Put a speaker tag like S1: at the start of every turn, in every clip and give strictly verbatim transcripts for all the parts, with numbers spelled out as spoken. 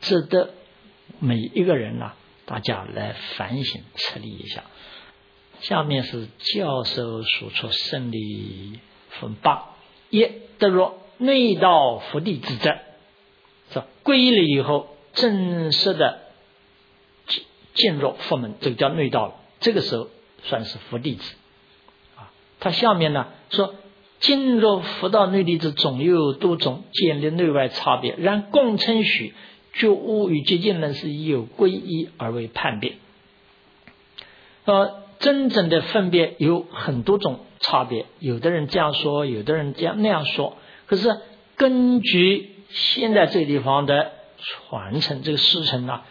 S1: 值得每一个人啊，大家来反省策立一下。下面是教授所出胜利分八：一、得若内道伏地之者，是皈依了以后正式的进入佛门，这个叫内道了。这个时候算是佛弟子啊。他下面呢说，进入佛道内弟子总有多种，建立内外差别，然共称许觉悟与接近人是以有皈依而为判别。呃，真正的分别有很多种差别，有的人这样说，有的人这样那样说。可是根据现在这个地方的传承，这个师承啊，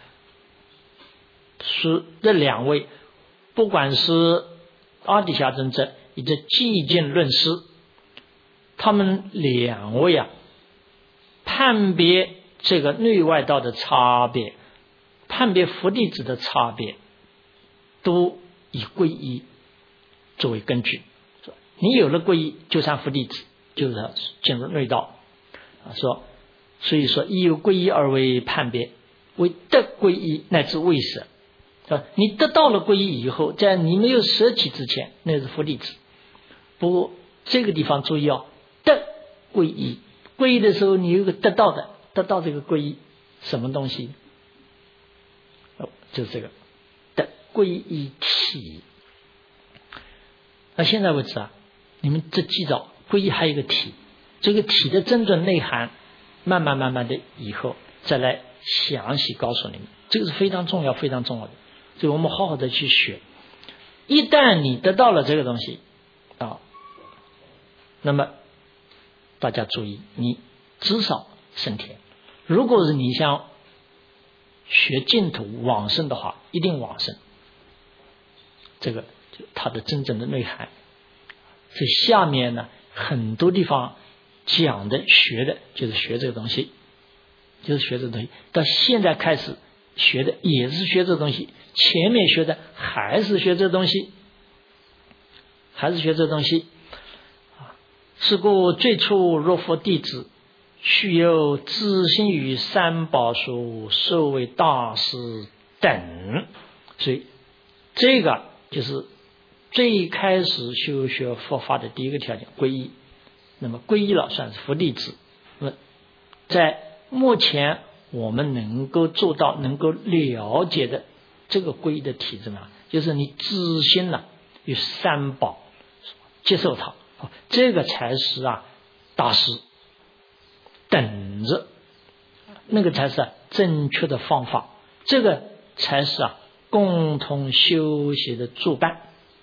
S1: 是这两位，不管是阿底峡尊者以及寂静论师，他们两位啊，判别这个内外道的差别，判别佛弟子的差别，都以皈依作为根据。你有了皈依，就算佛弟子，就是进入内道啊。说，所以说以有皈依而为判别，为得皈依乃至未舍。你得到了皈依以后，在你没有舍弃之前，那是佛弟子。不过这个地方注意哦，得皈依，皈依的时候你有个得到的，得到这个皈依什么东西？哦，就是这个得皈依体。那现在为止啊，你们这记着，皈依还有一个体，这个体的真正内涵，慢慢慢慢的以后再来详细告诉你们，这个是非常重要非常重要的。所以我们好好的去学。一旦你得到了这个东西啊，那么大家注意，你至少升天。如果是你想学净土往生的话，一定往生。这个就它的真正的内涵。所以下面呢，很多地方讲的学的就是学这个东西，就是学这个东西。到现在开始学的也是学这个东西，前面学的还是学这个东西，还是学这个东西。是故最初若佛弟子，须有自心于三宝书，受为大师等。所以这个就是最开始修学佛法的第一个条件，皈依。那么皈依了算是佛弟子。那么在目前我们能够做到能够了解的这个皈依的体制呢，就是你自心呢与三宝接受它，这个才是啊大师等着，那个才是、啊、正确的方法，这个才是啊共同修习的助伴。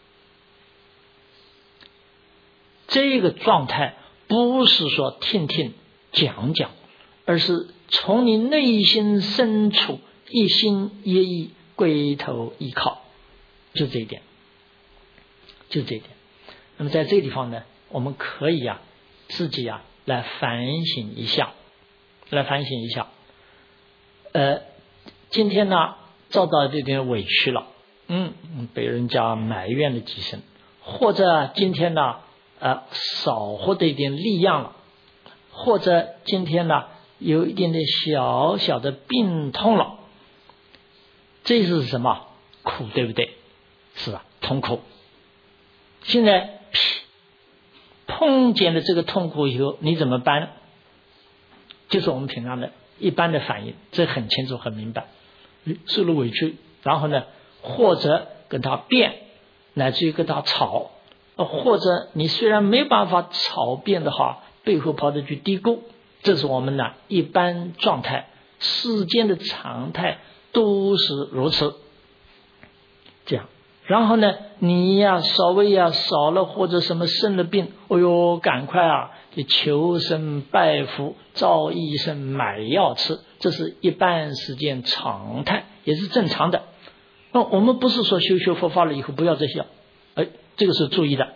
S1: 这个状态不是说听听讲讲，而是从你内心深处一心一意归头依靠，就这一点，就这一点。那么在这个地方呢，我们可以啊自己啊来反省一下，来反省一下。呃，今天呢遭到这点委屈了，嗯，被人家埋怨了几声，或者今天呢呃少获得一点力量了，或者今天呢有一点点小小的病痛了，这是什么？苦，对不对？是啊，痛苦。现在碰见了这个痛苦以后，你怎么办呢？就是我们平常的一般的反应，这很清楚很明白。受了委屈，然后呢，或者跟他辩，乃至于跟他吵，或者你虽然没办法吵辩的话，背后跑着去嘀咕，这是我们呢一般状态，世间的常态都是如此。这样，然后呢，你呀稍微呀少了或者什么生了病，哎呦，赶快啊就求神拜佛，找医生买药吃，这是一般世间常态，也是正常的。那我们不是说修修佛法了以后不要这些，哎，这个是注意的。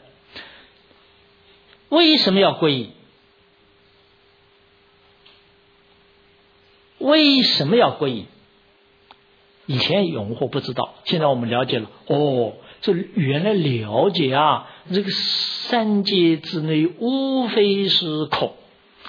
S1: 为什么要皈依？为什么要皈依？以前永惑不知道，现在我们了解了。哦，这原来了解啊，这个三界之内无非是空，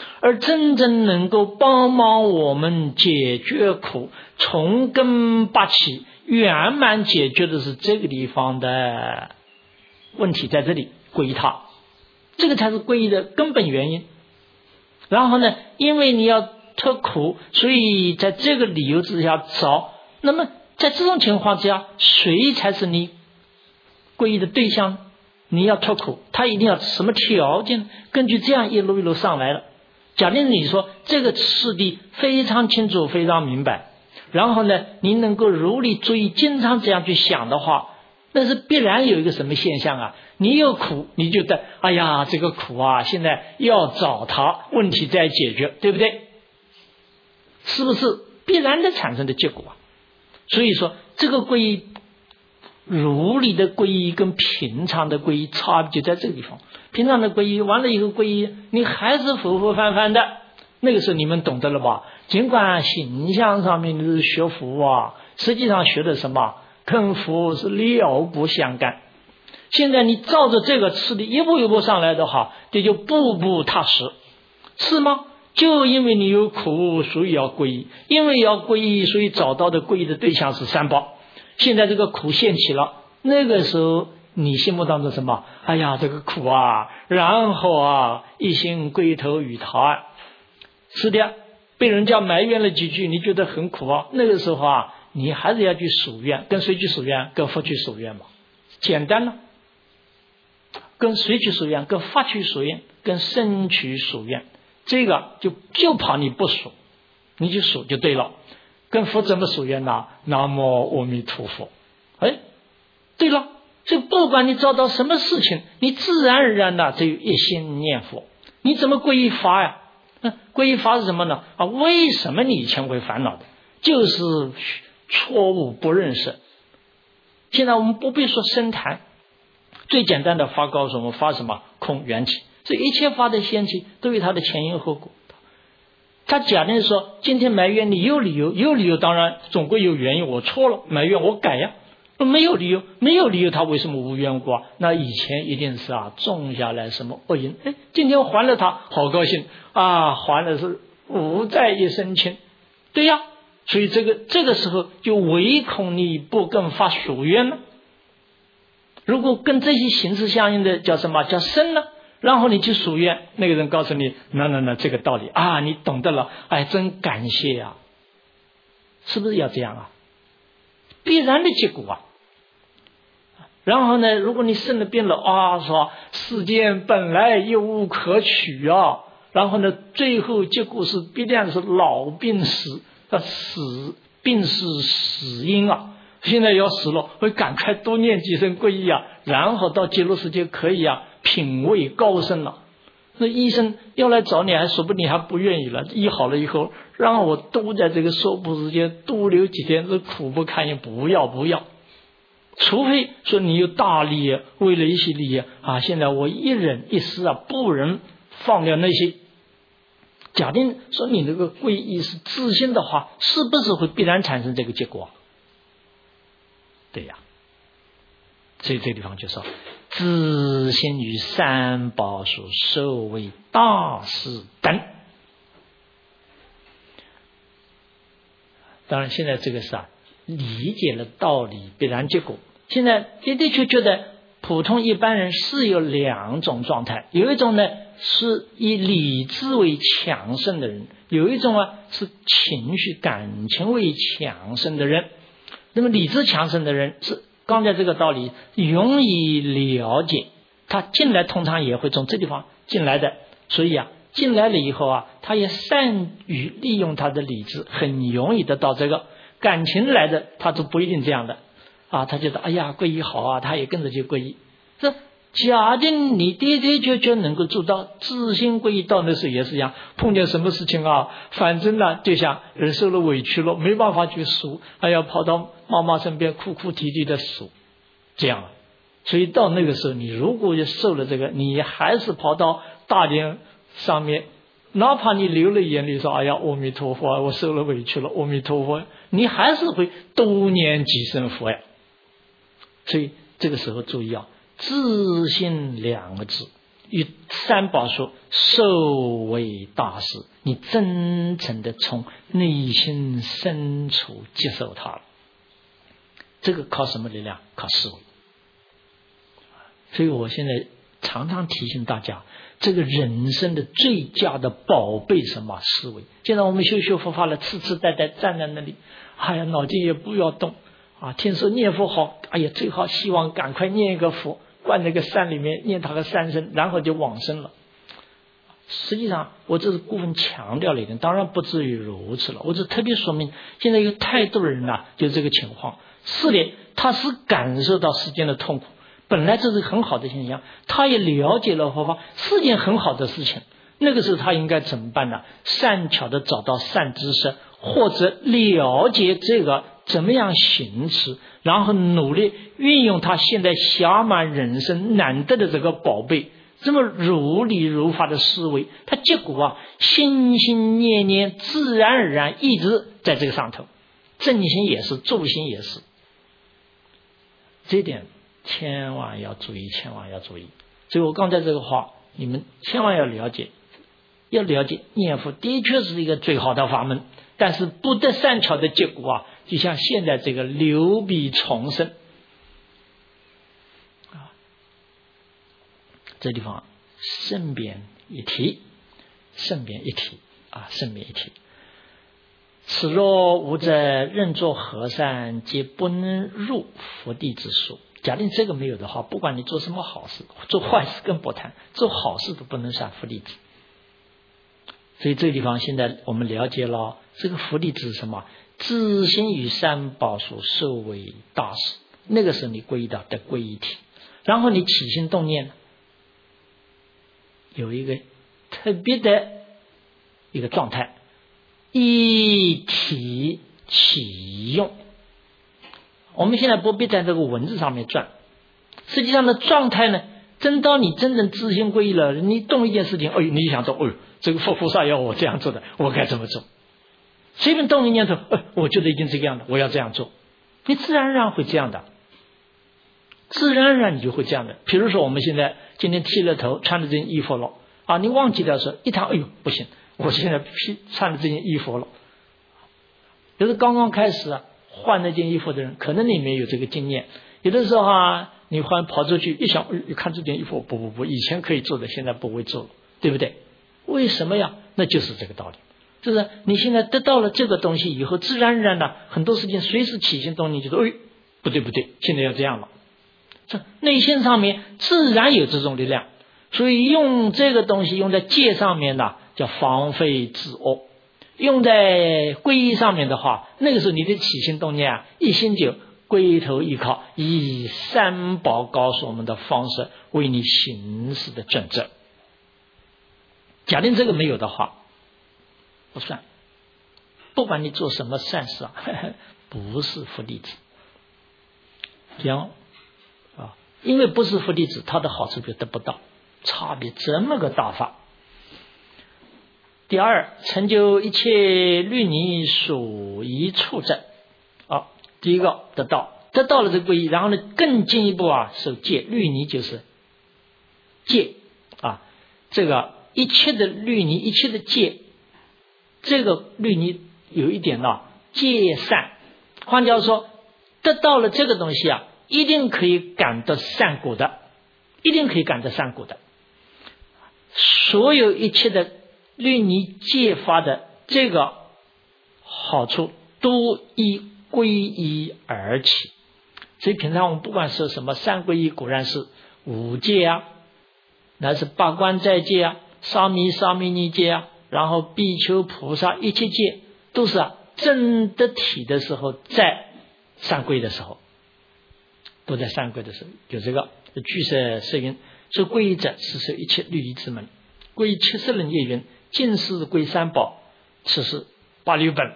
S1: 而真正能够帮忙我们解决苦，从根拔起，圆满解决的是这个地方的问题，在这里皈依他，这个才是皈依的根本原因。然后呢，因为你要脱苦，所以在这个理由之下找，那么在这种情况之下，谁才是你皈依的对象？你要脱苦，他一定要什么条件？根据这样一路一路上来了。假定你说这个次第非常清楚，非常明白，然后呢，你能够如理注意，经常这样去想的话，那是必然有一个什么现象啊？你有苦，你觉得哎呀，这个苦啊，现在要找他，问题再解决，对不对？是不是必然的产生的结果啊？所以说，这个皈依，如理的皈依跟平常的皈依差别就在这个地方。平常的皈依完了以后，皈依你还是浮浮泛泛的，那个时候你们懂得了吧？尽管形象上面是学佛啊，实际上学的什么？跟佛是了不相干。现在你照着这个次第一步一步上来的话，这就步步踏实，是吗？就因为你有苦，所以要皈依，因为要皈依，所以找到的皈依的对象是三宝。现在这个苦现起了，那个时候你心目当中什么？哎呀，这个苦啊，然后啊，一心归头于他。是的，被人家埋怨了几句，你觉得很苦啊。那个时候啊，你还是要去数愿，跟谁去数愿？跟佛去数愿嘛，简单了。跟谁去数愿？跟法去数愿，跟身去数愿。这个就就怕你不数，你去数就对了。跟佛怎么数愿呢？南无阿弥陀佛。哎，对了，所以不管你找到什么事情，你自然而然的就一心念佛。你怎么皈依法呀？嗯，皈依法是什么呢？啊，为什么你以前会烦恼的？就是错误不认识。现在我们不必说深谈，最简单的法告诉我们，法什么？空缘起。所以一切法的现起都有它的前因后果。他假定说今天埋怨你有理由，有理由当然总归有原因，我错了，埋怨我改呀。没有理由，没有理由，他为什么无缘故啊？那以前一定是啊种下来什么恶因，哎，今天还了他，好高兴啊，还了是无债一身轻，对呀。所以这个这个时候就唯恐你不跟发属愿了。如果跟这些形式相应的叫什么？叫生呢？然后你去数愿，那个人告诉你，那那那这个道理啊，你懂得了，哎，真感谢呀、啊，是不是要这样啊？必然的结果啊。然后呢，如果你生了病了啊，说世间本来一无可取啊，然后呢，最后结果是必然是老病死，啊，死病是死因啊。现在要死了，会赶快多念几声皈依啊，然后到极乐世界可以啊。品位高深了，那医生要来找你，还说不定还不愿意了。医好了以后，让我多在这个娑婆世界多留几天，这苦不堪言，不要不要。除非说你有大利益，为了一些利益啊，现在我一忍一时啊，不忍放掉那些。假定说你这个皈依是自信的话，是不是会必然产生这个结果？对呀。所以这个地方就说，自心于三宝所受为大事等。当然，现在这个是啊，理解了道理，必然结果。现在的的确确的，普通一般人是有两种状态，有一种呢是以理智为强盛的人，有一种啊是情绪感情为强盛的人。那么理智强盛的人是刚才这个道理容易了解，他进来通常也会从这地方进来的，所以啊进来了以后啊，他也善于利用他的理智，很容易得到这个。感情来的他都不一定这样的啊，他觉得哎呀皈依好啊，他也跟着去皈依。这假定你的的确确能够做到自心皈依，到那时候也是一样，碰见什么事情啊，反正呢就像人受了委屈了，没办法去数，还要跑到妈妈身边哭哭啼啼的数，这样。所以到那个时候，你如果就受了这个，你还是跑到大殿上面，哪怕你流了眼泪说哎呀阿弥陀佛，我受了委屈了，阿弥陀佛，你还是会多念几声佛呀。所以这个时候注意啊，自信两个字与三宝说受为大事，你真诚的从内心深处接受它了。这个靠什么力量？靠思维。所以我现在常常提醒大家，这个人生的最佳的宝贝什么？思维。现在我们修修佛法了，痴痴呆呆站在那里，哎呀，脑筋也不要动啊！听说念佛好，哎呀，最好希望赶快念一个佛，灌那个山里面念他个三声，然后就往生了。实际上，我这是过分强调了一点，当然不至于如此了。我只特别说明，现在有太多的人呐、啊，就这个情况。是的，他是感受到世间的痛苦，本来这是很好的现象，他也了解了佛法是件很好的事情。那个时候他应该怎么办呢？善巧的找到善知识，或者了解这个怎么样行持，然后努力运用他现在暇满人生难得的这个宝贝，这么如理如法的思维，他结果啊，心心念念自然而然一直在这个上头，正心也是，助心也是。这点千万要注意，千万要注意。所以我刚才这个话，你们千万要了解，要了解念佛的确是一个最好的法门，但是不得善巧的结果啊，就像现在这个流弊重生啊，这地方顺便一提，顺便一提啊，顺便一提。此若无者，任作和尚，皆不能入佛弟之数。假定这个没有的话，不管你做什么好事，做坏事更不谈，做好事都不能算佛弟子。所以这个地方现在我们了解了，这个佛弟子是什么？自心与三宝所受为大事。那个时候你皈依到的皈依体，然后你起心动念，有一个特别的一个状态。一体起用，我们现在不必在这个文字上面转，实际上的状态呢，真当你真正自心皈依了，你动一件事情，哎，你想动，哎，这个佛菩萨要我这样做的，我该怎么做？随便动一念头，哎，我觉得已经这个样的，我要这样做，你自然而然会这样的，自然而然你就会这样的。比如说我们现在今天剃了头，穿了这件衣服了啊，你忘记掉说一趟，哎呦不行。我现在披穿了这件衣服了，就是刚刚开始啊换那件衣服的人，可能你没有这个经验。有的时候啊，你换跑出去一想，一看这件衣服，不不不，以前可以做的，现在不会做了，对不对？为什么呀？那就是这个道理。就是你现在得到了这个东西以后，自然而然的很多事情随时起心动念，觉得哎，不对不对，现在要这样了。这内心上面自然有这种力量，所以用这个东西用在戒上面呢，叫防非止恶。用在皈依上面的话，那个时候你的起心动念啊，一心就归头依靠，以三宝告诉我们的方式为你行事的准则。假定这个没有的话，不算。不管你做什么善事啊，呵呵不是佛弟子。这样啊，因为不是佛弟子，他的好处就得不到，差别这么个大法。第二，成就一切律尼属一处者。啊，第一个得到，得到了这个皈依，然后呢，更进一步啊，受戒。律尼就是戒啊，这个一切的律尼，一切的戒，这个律尼有一点呢，戒善。换句话说，得到了这个东西啊，一定可以感得善果的，一定可以感得善果的。所有一切的律尼戒发的这个好处都依皈依而起。所以平常我们不管是什么三皈依，果然是五戒啊，乃是八关斋戒啊，沙弥沙弥尼戒啊，然后比丘菩萨一切戒，都是啊证得体的时候，在三皈的时候，都在三皈的时候有这个具色摄云。所以皈依者是受一切律仪之门，皈依七十人业云，尽是归三宝，此是八六本。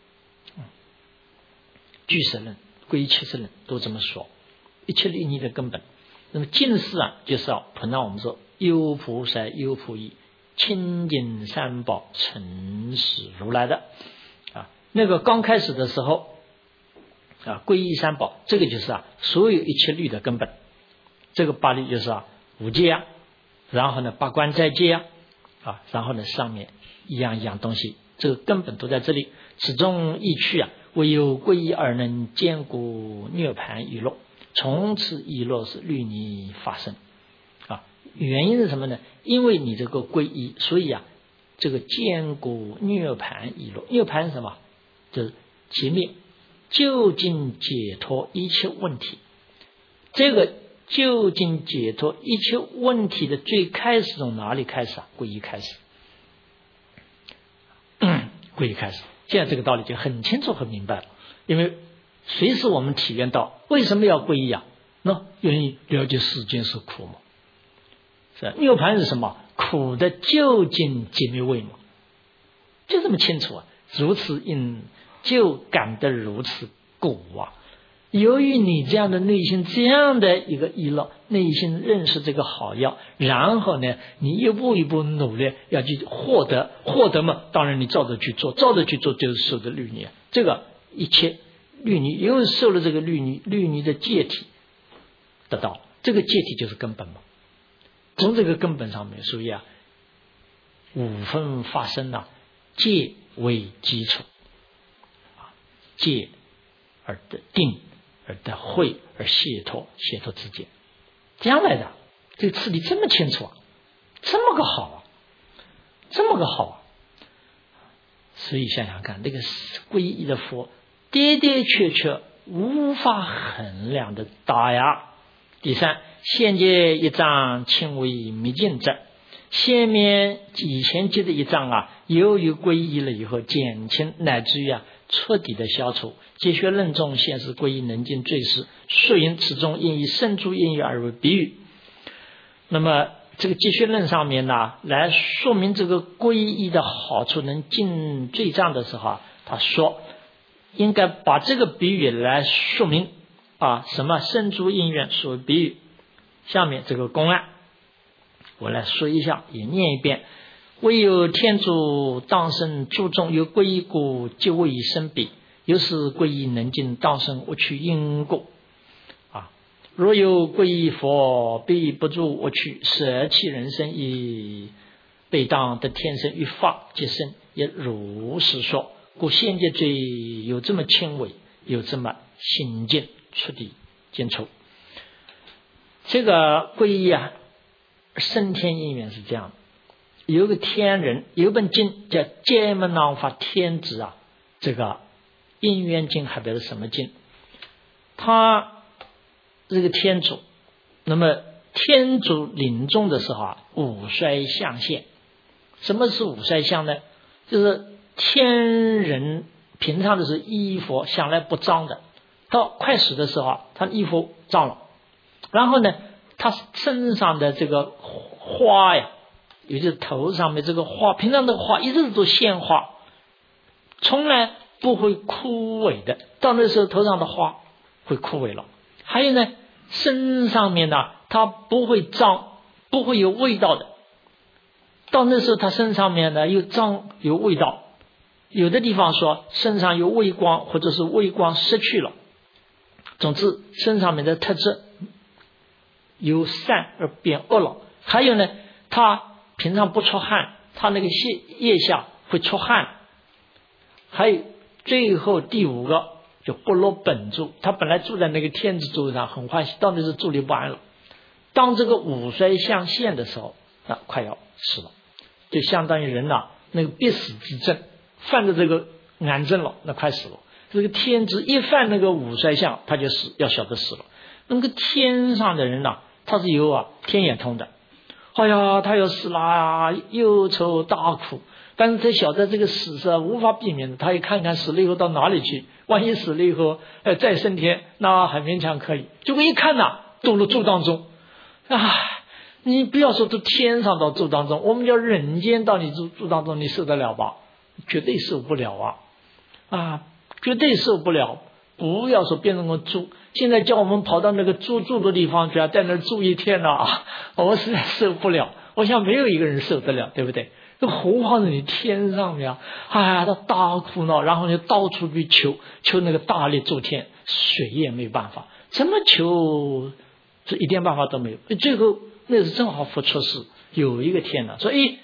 S1: 具色人皈依七十人都这么说，一切律仪的根本。那么尽是啊，就是要碰到我们说优菩萨优菩提，亲近三宝，诚实如来的啊。那个刚开始的时候啊，皈依三宝，这个就是啊，所有一切律的根本。这个八律就是啊，五戒啊，然后呢，八关斋戒啊， 啊，然后呢上面一样一样东西，这个根本都在这里。此中意趣啊，唯有皈依而能坚固涅槃一路，从此一路是律仪发生啊。原因是什么呢？因为你这个皈依，所以啊，这个坚固涅槃一路。涅槃是什么？就是解灭，究竟解脱一切问题。这个究竟解脱一切问题的最开始从哪里开始啊？皈依开始，皈依开始。现在这个道理就很清楚很明白了，因为随时我们体验到为什么要皈依啊？那愿意了解世间是苦嘛，是涅槃是什么？苦的究竟解灭位嘛，就这么清楚啊！如此因就感得如此故啊！由于你这样的内心这样的一个意乐，内心认识这个好药，然后呢，你一步一步努力要去获得，获得嘛，当然你照着去做，照着去做就是受的律仪。这个一切律仪又受了这个律仪，律仪的戒体得到，这个戒体就是根本嘛。从这个根本上面，所以啊，五分发生啊，戒为基础，啊，戒而得定。而得慧而解脱，解脱之间，这样来的，这个次第这么清楚啊，这么个好啊，这么个好啊，所以想想看，那个皈依的佛的的确确无法衡量的大呀。第三，现接一章轻为密尽者，下面以前接的一章啊，由于皈依了以后减轻，乃至于啊彻底的消除。解学论中现是皈依能尽罪事，遂因此中应以圣诸因语而为比喻。那么这个解学论上面呢，来说明这个皈依的好处能尽罪障的时候啊，他说应该把这个比喻来说明啊，什么圣诸因缘所谓比喻。下面这个公案我来说一下，也念一遍。唯有天主当生注重有皈依故，即为生彼，又是皈依能尽当生我取因故啊。若有皈依佛，必不住我取，舍弃人生亦被当得天生于法即生，也如是说。故现界罪有这么轻微，有这么心见出地见出。这个皈依啊，升天因缘是这样的。有个天人，有本经叫《戒门囊法天子》啊，这个因缘经还不知道什么经。他这个天主，那么天主临终的时候啊，五衰相现。什么是五衰相呢？就是天人平常的是衣服向来不脏的，到快死的时候啊，他衣服脏了，然后呢，他身上的这个花呀，也就是头上面这个花，平常的花一直都鲜花，从来不会枯萎的，到那时候头上的花会枯萎了。还有呢，身上面呢，它不会脏，不会有味道的，到那时候它身上面呢又脏有味道。有的地方说身上有微光，或者是微光失去了，总之身上面的特质由善而变恶了。还有呢，他平常不出汗，他那个腋腋下会出汗。还有最后第五个就不落本住，他本来住在那个天子座上很欢喜，到那时坐立不安了。当这个五衰相现的时候，那快要死了，就相当于人呐、啊、那个必死之症，犯的这个癌症了，那快死了。这个天子一犯那个五衰相，他就死，要晓得死了。那个天上的人呐、啊，他是有啊天眼通的。哎呀，他要死啦，忧愁大苦，但是他晓得这个死是无法避免的，他也看看死了以后到哪里去，万一死了以后呃再升天，那还勉强可以。结果一看呐、啊，堕入咒当中啊！你不要说到天上到咒当中，我们叫人间到你咒咒当中，你受得了吧？绝对受不了啊！啊，绝对受不了！不要说变成个猪，现在叫我们跑到那个猪住的地方去啊，在那住一天了啊，我实在受不了。我想没有一个人受得了，对不对？那何况是你天上面啊，哎呀，他大苦恼，然后你到处去求求那个大力诸天，谁也没办法，怎么求这一点办法都没有。最后那是正好佛出世，有一个天呢，说哎，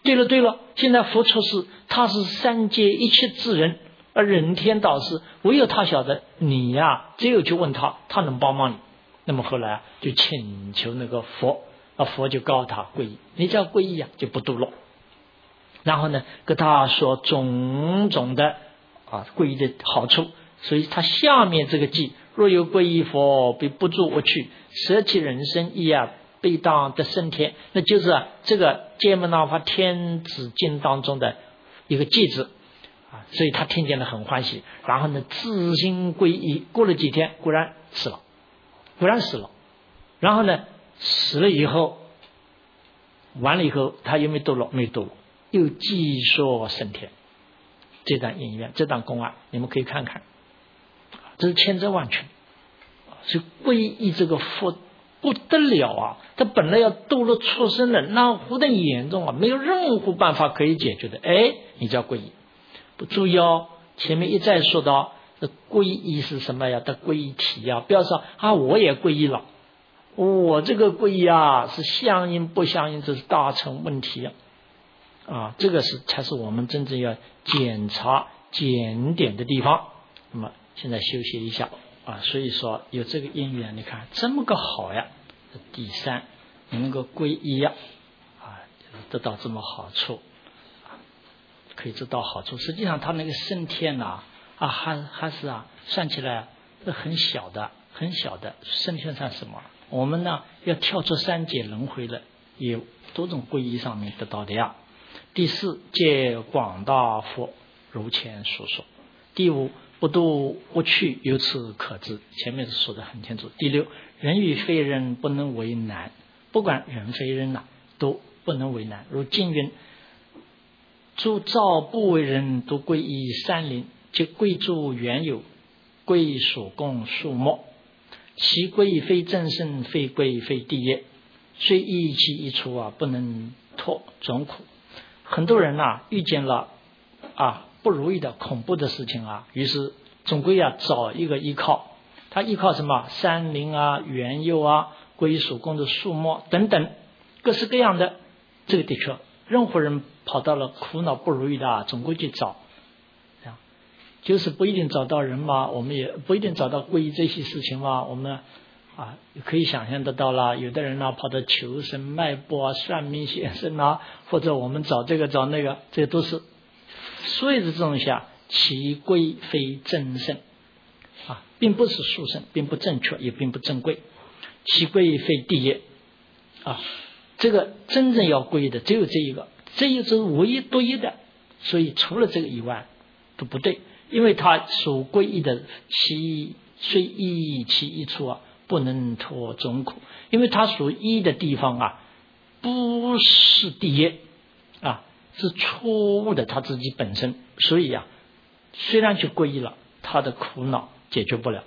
S1: 对了对了，现在佛出世，他是三界一切智人，而人天导师，唯有他晓得你呀、啊，只有去问他，他能帮忙你。那么后来啊，就请求那个佛，啊佛就告他皈依，你只要皈依啊，就不堕落。然后呢，跟他说种种的啊皈依的好处，所以他下面这个偈，若有皈依佛，必不住我趣，舍弃人身意啊，必当得升天。那就是啊，这个戒门那法天子经当中的一个偈子啊，所以他听见了很欢喜，然后呢自心皈依，过了几天，果然死了，果然死了。然后呢，死了以后，完了以后，他有没有堕落？没堕落，又继说升天。这段因缘，这段公案，你们可以看看，这是千真万确。所以皈依这个佛不得了啊！他本来要堕落畜生的，那苦的严重啊，没有任何办法可以解决的。哎，你叫皈依，不注意哦。前面一再说到，这皈依是什么呀？的皈依体啊，不要说啊，我也皈依了，我这个皈依啊是相应不相应，这是大成问题啊！啊，这个是才是我们真正要检查检点的地方。那么现在休息一下啊，所以说有这个因缘，你看这么个好呀。第三，你能够皈依呀，啊，得到这么好处，啊，可以得到好处。实际上他那个升天呐，啊，还还是啊，算起来是很小的，很小的。升天算什么？我们呢要跳出三界轮回了，有多种皈依上面得到的呀。第四，借广大佛如前所说。第五，不度无趣，由此可知。前面说的很清楚。第六，人与非人不能为难，不管人非人呐、啊，都不能为难。如经云：诸造不为人，都归依山林，即归诸原有，归所供数末。其归非正身，非归非地业，虽依其一处啊，不能脱总苦。很多人呐、啊，遇见了啊不如意的恐怖的事情啊，于是总归要找一个依靠。他依靠什么？山林啊、原有啊、归属供的树木等等，各式各样的。这个的确，任何人跑到了苦恼不如意的啊，总归去找。这样就是不一定找到人嘛，我们也不一定找到皈依这些事情嘛，我们啊，可以想象得到了，有的人呢、啊、跑到求神脉搏啊、算命先生啊，或者我们找这个找那个，这些都是。所以的这种下，其归非正圣啊，并不是殊胜，并不正确，也并不正规。其归非地业啊，这个真正要归的只有这一个，这一个是唯一独一的，所以除了这个以外都不对，因为他所归依的其虽依其一处啊，不能脱总苦，因为他所依的地方啊，不是地业啊，是错误的他自己本身，所以啊，虽然去皈依了，他的苦恼解决不了。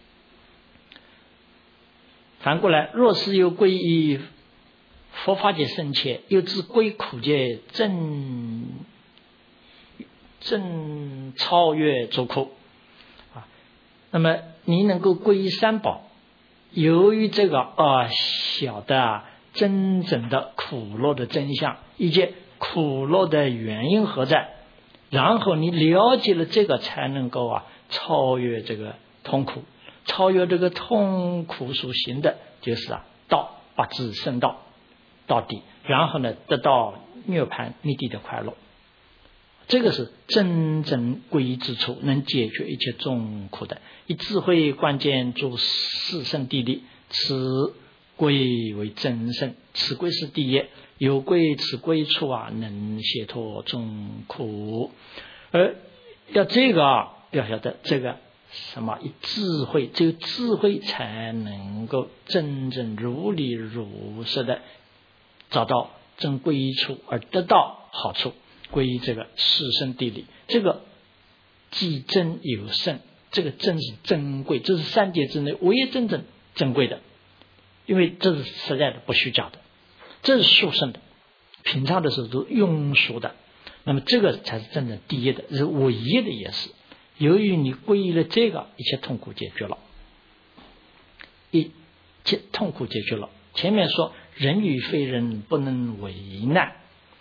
S1: 反过来，若是有皈依佛法界深切，又知归苦界正正超越诸苦啊，那么你能够皈依三宝，由于这个啊晓得啊真正的苦乐的真相，以及苦乐的原因何在，然后你了解了这个，才能够啊超越这个痛苦，超越这个痛苦所行的，就是啊道，把自升到到底，然后呢得到涅槃灭地的快乐。这个是真正皈依之处，能解决一切众苦的。以智慧关键诸四圣谛力，此归为真圣，此归是地业，有归此归处啊，能解脱众苦。而要这个啊，要晓得这个什么？以智慧，只有智慧才能够真正如理如实的找到真皈依处，而得到好处。归于这个四圣谛力，这个既真有圣，这个真是珍贵，这是三界之内唯一真正珍贵的，因为这是实在的，不虚假的，这是殊胜的，品尝的时候都庸俗的，那么这个才是真正第一的，是唯一的也是。由于你皈依了这个，一切痛苦解决了，一切痛苦解决了。前面说人与非人不能为难，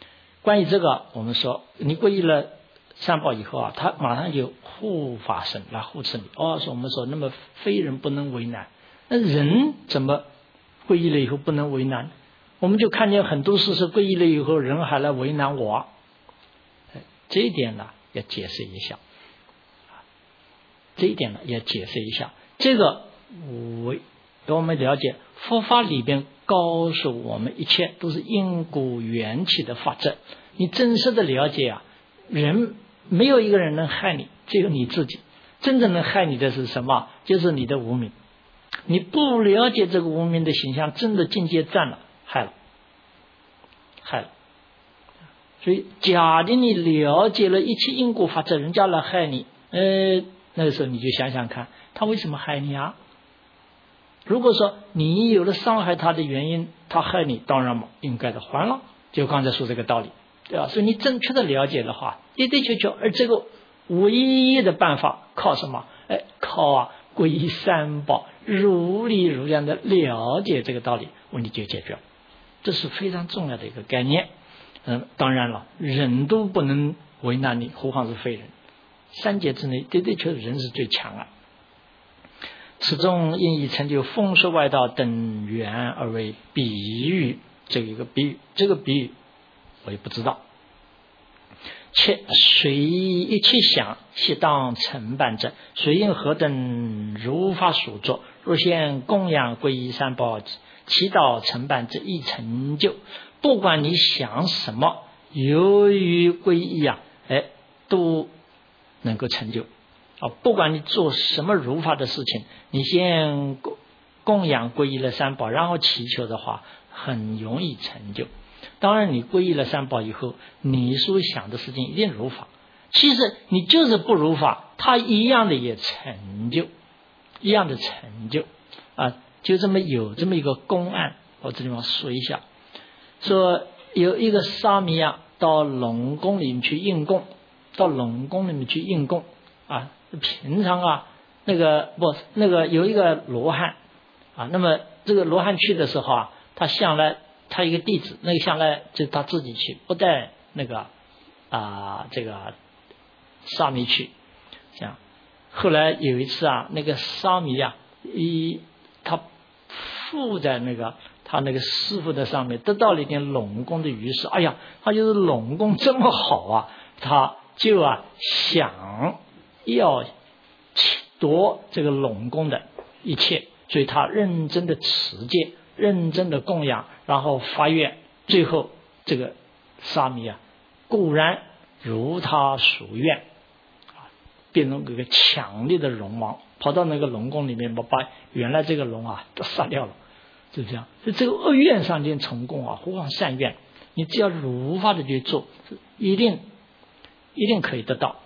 S1: 关于这个，我们说你皈依了三宝以后啊，他马上就护法神来护持你。哦，说我们说那么非人不能为难，那人怎么皈依了以后不能为难？我们就看见很多事是皈依了以后人还来为难我，这一点呢要解释一下，这一点呢要解释一下。这个我让我们了解佛法里边告诉我们一切都是因果缘起的法则。你真实的了解啊，人没有一个人能害你，只有你自己。真正能害你的是什么？就是你的无明。你不了解这个无明的形象，真的境界占了，害了，害了。所以假的你了解了一切因果法则，人家来害你，呃，那个时候你就想想看，他为什么害你啊？如果说你有了伤害他的原因，他害你，当然嘛，应该的还了。就刚才说这个道理，对吧？所以你正确的了解的话，的的确确，而这个唯一的办法靠什么？哎，靠啊，皈依三宝，如理如量的了解这个道理，问题就解决了。这是非常重要的一个概念。嗯，当然了，人都不能为难你，何况是非人。三界之内，的的确确人是最强啊。此中因以成就风说外道等缘而为比喻，这个一个比喻，这个比喻我也不知道。且随一切想悉当承办者，随因何等如法所作，若现供养皈依三宝，祈祷承办之亦成就。不管你想什么，由于皈依啊，哎，都能够成就啊。不管你做什么如法的事情，你先供养皈依了三宝，然后祈求的话，很容易成就。当然你皈依了三宝以后，你所想的事情一定如法。其实你就是不如法，它一样的也成就，一样的成就啊。就这么有这么一个公案，我这地方说一下。说有一个沙弥啊，到龙宫里面去应供，到龙宫里面去应供啊。平常啊，那个不那个有一个罗汉啊，那么这个罗汉去的时候啊，他向来他一个弟子，那个向来就他自己去，不带那个啊这个沙弥去。这样，后来有一次啊，那个沙弥啊，一他附在那个。他那个师傅的上面得到了一点龙宫的鱼食，哎呀，他就是龙宫这么好啊，他就啊想要夺这个龙宫的一切，所以他认真的持戒，认真的供养，然后发愿，最后这个沙弥啊，固然如他所愿，啊，变成这个强烈的龙王，跑到那个龙宫里面，把原来这个龙啊都杀掉了。是这样，所以这个恶愿上天成功啊，何况善愿？你只要如法的去做，一定一定可以得到。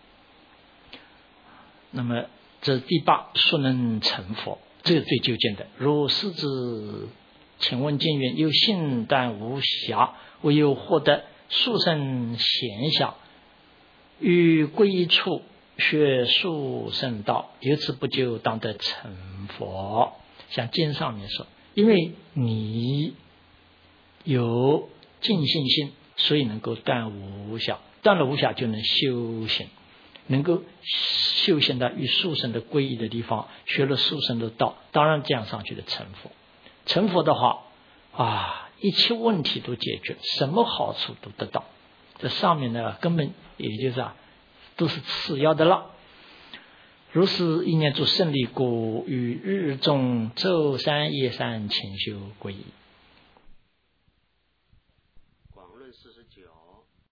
S1: 那么这第八，说能成佛，这个最究竟的。如是之，请问经云：有信但无暇，唯有获得殊胜贤小，于皈依处学殊胜道，由此不久当得成佛。像经上面说。因为你有尽信心，所以能够断无暇，断了无暇就能修行，能够修行到与殊胜的皈依的地方，学了殊胜的道，当然这样上去的成佛。成佛的话啊，一切问题都解决，什么好处都得到。这上面呢，根本也就是啊，都是次要的了。如是一念诸胜利果，于日中昼三夜三勤修皈依。